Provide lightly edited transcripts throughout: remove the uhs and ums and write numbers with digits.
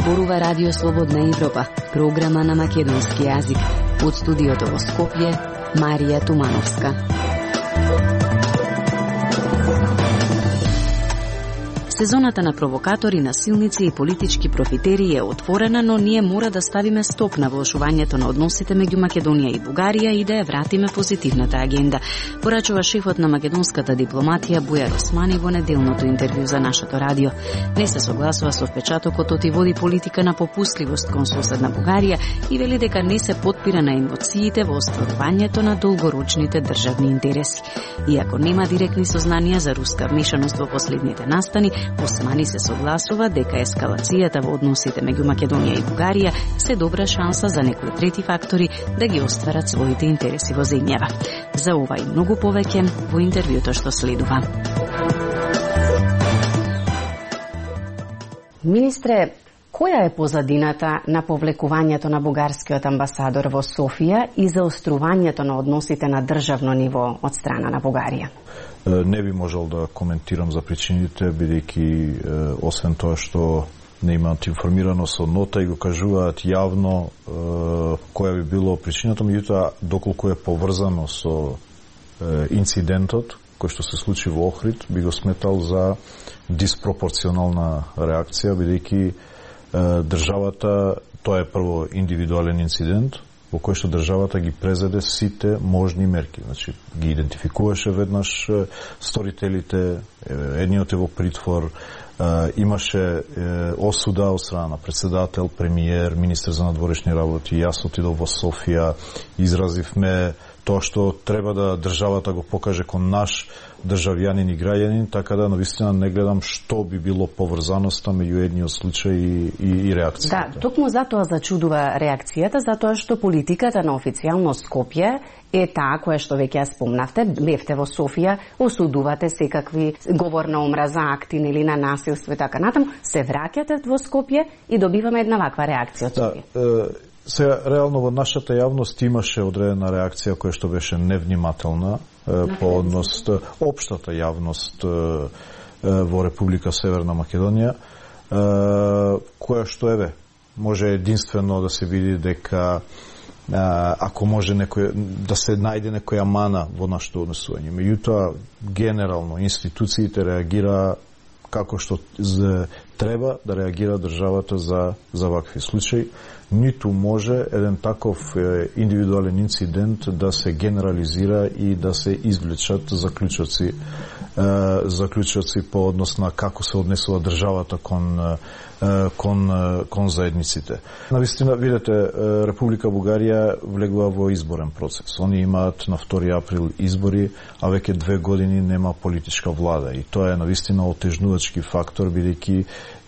зборува Радио Слободна Европа, програма на македонски јазик. Од студиото во Скопје, Марија Тумановска. Сезоната на провокатори, насилници и политички профитери е отворена, но ние мора да ставиме стоп на влошувањето на односите меѓу Македонија и Бугарија и да ја вратиме позитивната агенда, порачува шефот на македонската дипломатија Бујар Османи во неделното интервју за нашето радио. Не се согласува со впечатокот оти води политика на попустливост кон соседна Бугарија и вели дека не се потпира на емоциите во остварувањето на долгорочните државни интереси. Иако нема директни сознанија за руска вмешаност во последните настани, Османи се согласува дека ескалацијата во односите меѓу Македонија и Бугарија се добра шанса за некои трети фактори да ги остварат своите интереси во земјава. За ова и многу повеќе во интервјуто што следува. Министре, која е позадината на повлекувањето на бугарскиот амбасадор во Софија и заострувањето на односите на државно ниво од страна на Бугарија? Не би можел да коментирам за причините, бидејќи освен тоа што не имаат информираност од нота и го кажуваат јавно која би било причината, меѓутоа доколку е поврзано со инцидентот кој што се случи во Охрид, би го сметал за диспропорционална реакција, бидејќи државата, тоа е прво индивидуален инцидент, во кој што државата ги презеде сите можни мерки. Значи, ги идентификуваше веднаш сторителите, едниот е во притвор, имаше осуда од страна на председател, премиер, министер за надворешни работи. Јас отидов во Софија, изразивме тоа што треба да државата го покаже кон наш државјанин и граѓанин, така да навистина не гледам што би било поврзаноста меѓу едниот случај и реакцијата. Да, токму затоа зачудува реакцијата, затоа што политиката на официјално Скопје е таа која што веќе ја спомнавте, левте во Софија, осудувате секакви говор на омраза, акти или на насилство и така натаму, се враќате во Скопје и добиваме една ваква реакција од Софија. Да, сега, реално во нашата јавност имаше одредена реакција која што беше невнимателна по однос општата јавност во Република Северна Македонија, која што може единствено да се види дека ако може да се најде некоја мана во нашето однесување. Меѓутоа, генерално институциите реагира како што треба да реагира државата за вакви случаи. Ниту може еден таков индивидуален инцидент да се генерализира и да се извлечат заклучоци по однос на како се однесува државата кон заедниците. Навистина, видете, Република Бугарија влегува во изборен процес. Они имаат на 2 април избори, а веќе 2 години нема политичка влада. И тоа е навистина отежнувачки фактор, бидејќи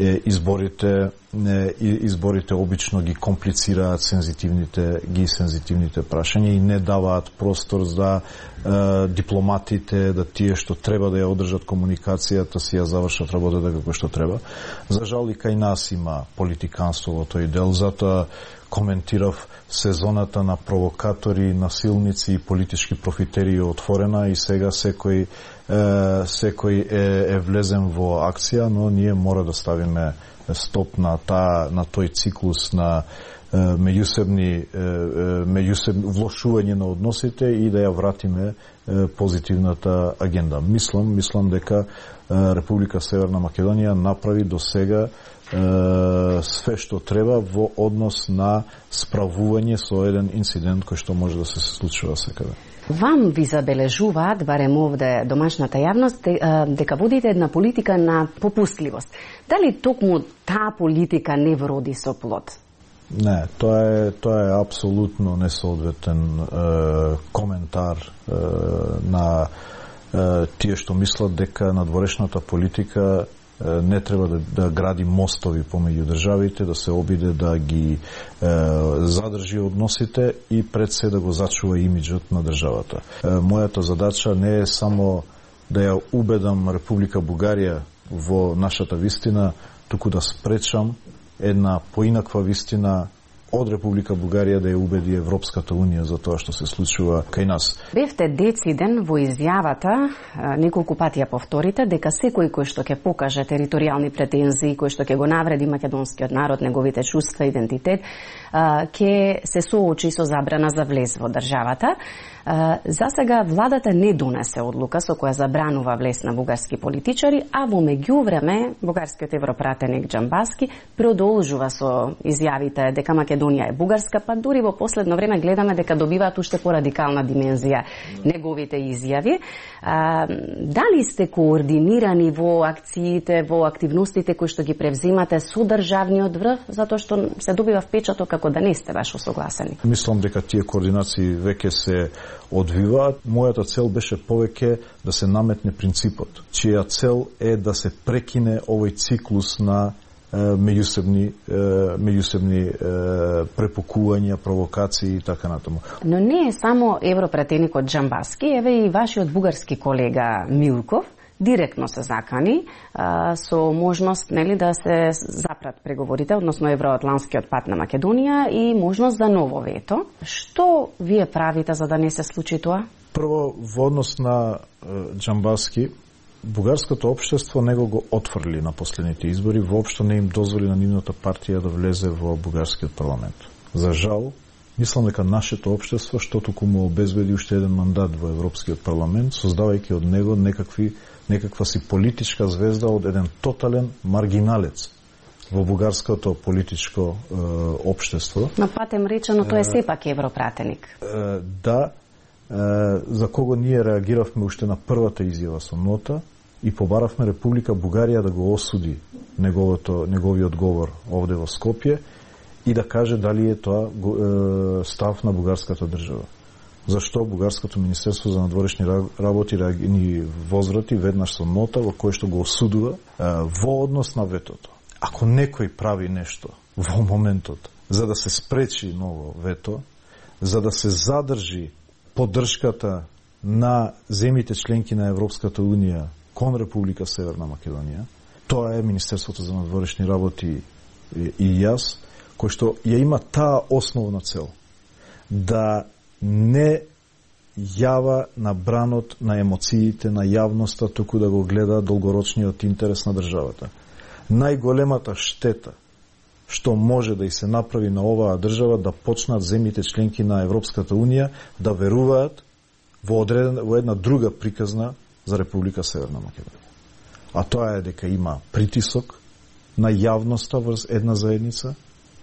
изборите обично ги комплицираат сензитивните прашања и не даваат простор за дипломатите да тие што треба да ја одржат комуникацијата си ја завршат работата како што треба. За жал и кај нас има политиканство во тој дел, затоа коментирав сезоната на провокатори, насилници и политички профитери е отворена и сега секој е влезен во акција, но ние мора да ставиме стоп на тој циклус на меѓусебни влошување на односите и да ја вратиме позитивната агенда. Мислам дека Република Северна Македонија направи до сега све што треба во однос на справување со еден инцидент кој што може да се случува секаде. Вам ви забележуваат, барем овде домашната јавност, дека водите една политика на попустливост. Дали токму таа политика не вроди со плод? Не, тоа е апсолутно несоодветен коментар на тие што мислат дека надворешната политика не треба да гради мостови помеѓу државите, да се обиде да ги задржи односите и пред се да го зачува имиджот на државата. Мојата задача не е само да ја убедам Република Бугарија во нашата вистина, туку да спречам една поинаква вистина од Република Бугарија да ја убеди Европската Унија за тоа што се случува кај нас. Бевте дециден во изјавата, неколку пати ја повторите, дека секој кој што ќе покаже територијални претензии, кој што ќе го навреди македонскиот народ, неговите чувства, идентитет, ќе се соочи со забрана за влез во државата. За сега владата не донесе одлука со која забранува влез на бугарски политичари, а во меѓувреме бугарскиот европратеник Џамбаски продолжува со изјавите дека Македонија е бугарска, па дури во последно време гледаме дека добиваат уште порадикална димензија неговите изјави. Дали сте координирани во акциите, во активностите кои што ги превзимате со државниот врв, затоа што се добива впечаток како да не сте баш согласени? Мислам дека тие координации веќе се одвиваат. Мојата цел беше повеќе да се наметне принципот, чија цел е да се прекине овој циклус на меѓусебни препукувања, провокации и така натаму. Но не е само европратеникот Џамбаски, еве и вашиот бугарски колега Милков директно се закани со можност, нели, да се запрат преговорите, односно евроатланскиот пат на Македонија и можност за ново вето. Што вие правите за да не се случи тоа? Прво, во однос на Џамбаски, бугарското општество него го отфрли на последните избори, воопшто не им дозволи на нивната партија да влезе во бугарскиот парламент. За жал, мислам дека нашето општество, што туку му обезбеди уште еден мандат во Европскиот парламент, создавајќи од него некаква си политичка звезда од еден тотален маргиналец во бугарското политичко општество. На патем речено, тој е сепак европратеник. Да, за кого ние реагиравме уште на првата изјава со нота и побаравме Република Бугарија да го осуди неговиот говор овде во Скопје и да каже дали е тоа став на бугарската држава. Зашто бугарското Министерство за надворешни работи ни возврати веднаш со нота во кој што го осудува во однос на ветото. Ако некој прави нешто во моментот за да се спречи ново вето, за да се задржи поддршката на земите членки на Европската Унија кон Република Северна Македонија, тоа е Министерството за надворешни работи и јас, кој што ја има таа основна цел да не јава на бранот на емоциите на јавноста, туку да го гледа долгорочниот интерес на државата. Најголемата штета што може да и се направи на оваа држава да почнат земите членки на Европската Унија да веруваат во една друга приказна за Република Северна Македонија. А тоа е дека има притисок на јавноста врз една заедница,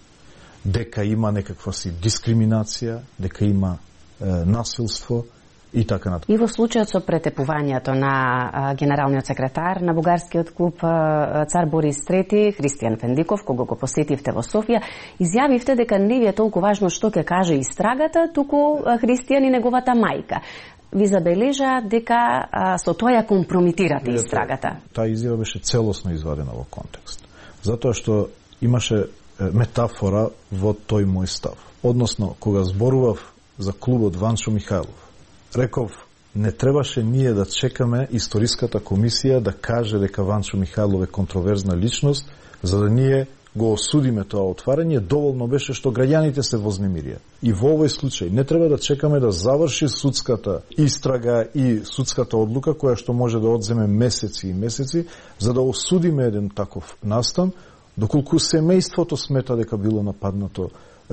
дека има некаква си дискриминација, дека има насилство и така натаму. И во случајот со претепувањето на генералниот секретар на бугарскиот клуб Цар Борис III, Христијан Фендиков, кого го посетивте во Софија, изјавивте дека не ви е толку важно што ќе каже истрагата, туку Христијан и неговата мајка. Ви забележа дека со тоа ја компромитирате истрагата. Таа изјава беше целосно извадена во контекст. Затоа што имаше метафора во тој мој став. Односно, кога зборував за клубот Ванчо Михајлов, реков, не требаше ние да чекаме историската комисија да каже дека Ванчо Михајлов е контроверзна личност, за да ние го осудиме тоа отварање, доволно беше што граѓаните се вознемирија. И во овој случај не треба да чекаме да заврши судската истрага и судската одлука, која што може да одземе месеци и месеци, за да осудиме еден таков настан, доколку семејството смета дека било нападнато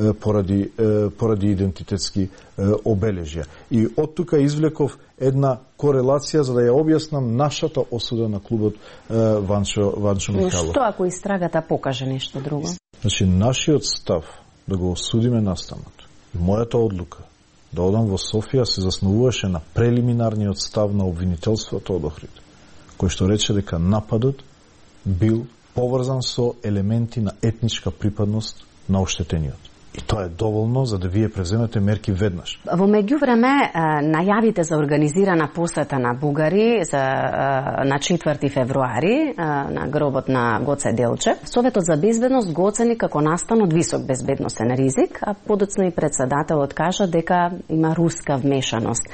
поради идентитетски обележја. И од тука извлеков една корелација за да ја објаснам нашата осуда на клубот Ванчо Михајлов. Но што ако истрагата покаже нешто друго? Значи, нашиот став да го осудиме настанот и мојата одлука да одам во Софија се заснуваше на прелиминарниот став на обвинителството од Охрид, кој што рече дека нападот бил поврзан со елементи на етничка припадност на оштетениот. И тоа е доволно за да вие преземете мерки веднаш. Во меѓувреме, најавите за организирана посета на бугари на 4 февруари на гробот на Гоце Делчев, Советот за безбедност го оцени како настан од висок безбедносен ризик, а подоцна и председателот кажа дека има руска вмешаност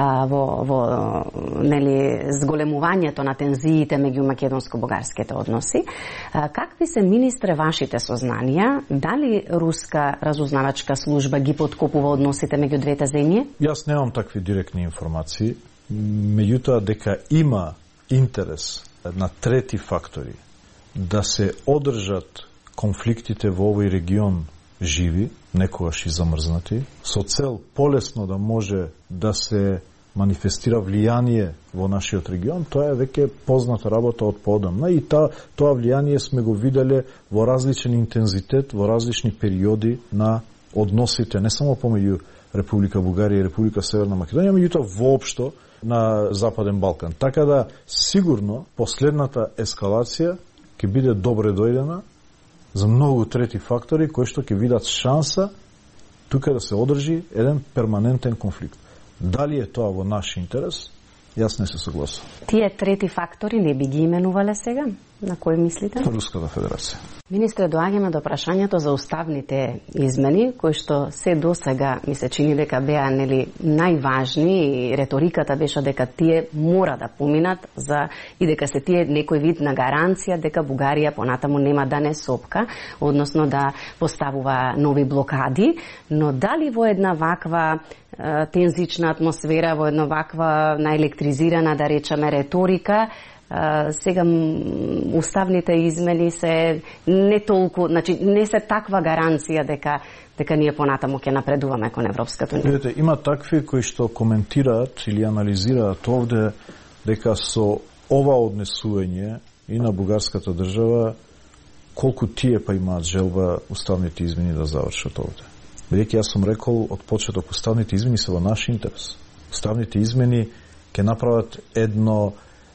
во зголемувањето на тензиите меѓу македонско-бугарските односи. Какви се, министре, вашите сознанија? Дали руска разузнавачка служба ги подкопува односите меѓу двете земји? Јас немам такви директни информации, меѓутоа дека има интерес на трети фактори да се одржат конфликтите во овој регион живи, некогаш и замрзнати, со цел полесно да може да се манифестира влијание во нашиот регион, тоа е веќе позната работа од поодамна и тоа влијание сме го виделе во различен интензитет, во различни периоди на односите, не само помеѓу Република Бугарија и Република Северна Македонија, меѓутоа воопшто на Западен Балкан. Така да, сигурно, последната ескалација ќе биде добре дојдена за многу трети фактори кои што ќе видат шанса тука да се одржи еден перманентен конфликт. Дали е тоа во наш интерес? Јас не се согласувам. Тие трети фактори не би ги именувале сега? На кои мислите? Руската федерација. Министре, доаѓаме до прашањето за уставните измени, кои што се досега ми се чини дека беа најважни и реториката беше дека тие мора да поминат и дека се тие некој вид на гаранција дека Бугарија понатаму нема да не сопка, односно да поставува нови блокади, но дали во една ваква тензична атмосфера, во една ваква наелектризирана, да речеме, реторика, сега уставните измени се не толку, значи не се таква гаранција дека ние понатаму ќе напредуваме кон Европската унија. Видете, има такви кои што коментираат или анализираат овде дека со ова однесување и на бугарската држава колку тие па имаат желба уставните измени да завршат овде. Бидејќи јас сум рекол од почеток, уставните измени се во наш интерес. Уставните измени ќе направат едно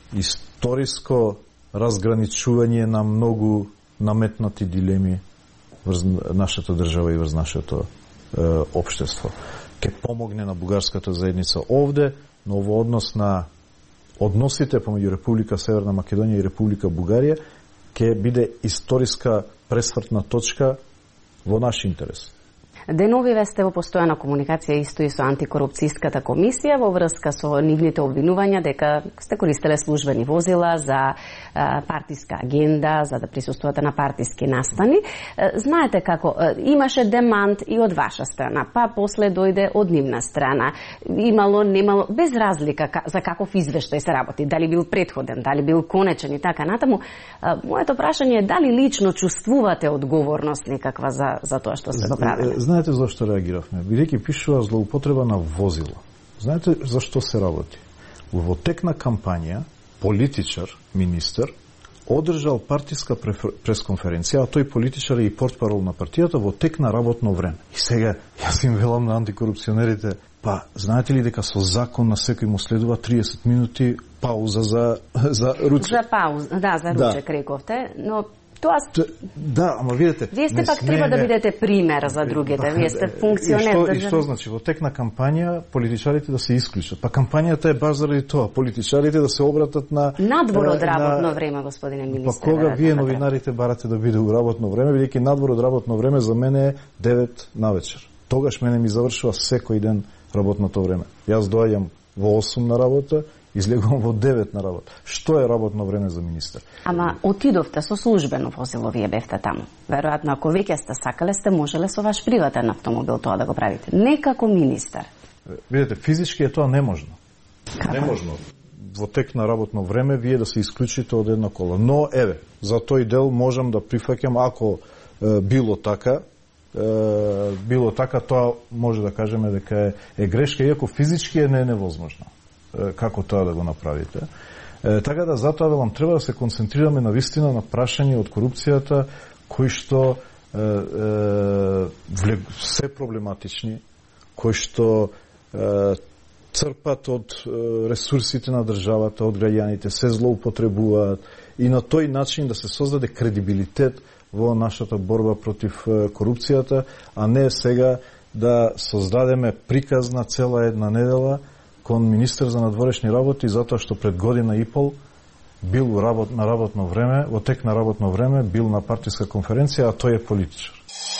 историско разграничување на многу наметнати дилеми врз нашата држава и врз нашето општество. Ке помогне на бугарската заедница овде, но во однос на односите помеѓу Република Северна Македонија и Република Бугарија ке биде историска пресвртна точка во наш интерес. Деновиве сте во постојана комуникација исто и со антикорупцијската комисија во врска со нивните обвинувања дека сте користеле службени возила за партиска агенда, за да присуствувате на партиски настани. Знаете како, имаше демант и од ваша страна, па после дојде од нивна страна. Имало, немало, без разлика за каков извештај се работи, дали бил претходен, дали бил конечен и така натаму. Моето прашање е дали лично чувствувате одговорност некаква за тоа што се го правиле? Знаете зашто реагиравме? Бидејќи пишува злоупотреба на возила. Знаете зашто се работи? Во тек на кампања, политичар, министер, одржал партиска пресконференција, а тој политичар е и портпарол на партијата во тек на работно време. И сега, јас им велам на антикорупционерите, па, знаете ли дека со закон на секој му следува 30 минути пауза за ручек? За пауза, да, за ручек рековте, но тоа... Да, ама видите... Вие сте пак треба да бидете пример за другите. Вие сте функционер. И што значи? Во тек на кампања политичарите да се исклучат. Па кампањата е баш заради тоа. Политичарите да се обратат на... Надвор од работно време, господине министре. Па кога вие новинарите барате да биде у работно време, бидејќи надвор од работно време за мене е 9 навечер. Тогаш мене ми завршува секој ден работното време. Јас доаѓам во 8 на работа, излегувам во 9 на работа. Што е работно време за министер? Ама отидовте со службено возило, вие бевте таму. Веројатно, ако веќе сте сакале, сте можеле со ваш приватен автомобил тоа да го правите. Не како министер. Видете, физички е тоа неможно. Како? Неможно. Во тек на работно време вие да се исклучите од една кола. Но, еве, за тој дел можам да прифаќам, ако било така, тоа може да кажеме дека е грешка, иако физички е невозможно како тоа да го направите. Така да, затоа велам, треба да се концентрираме на вистина на прашање од корупцијата, кои што се проблематични, кои што црпат од ресурсите на државата, од граѓаните, се злоупотребуваат и на тој начин да се создаде кредибилитет во нашата борба против корупцијата, а не сега да создадеме приказна цела една недела кон министер за надворешни работи, затоа што пред година и пол бил на работно време, во тек на работно време, бил на партиска конференција, а тој е политичар.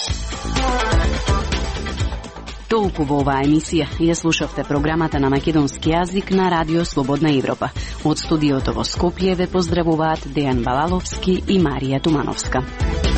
Толку во оваа емисија. Ја слушавте програмата на македонски јазик на Радио Слободна Европа. Од студиото во Скопје ве поздравуваат Дејан Балаловски и Марија Тумановска.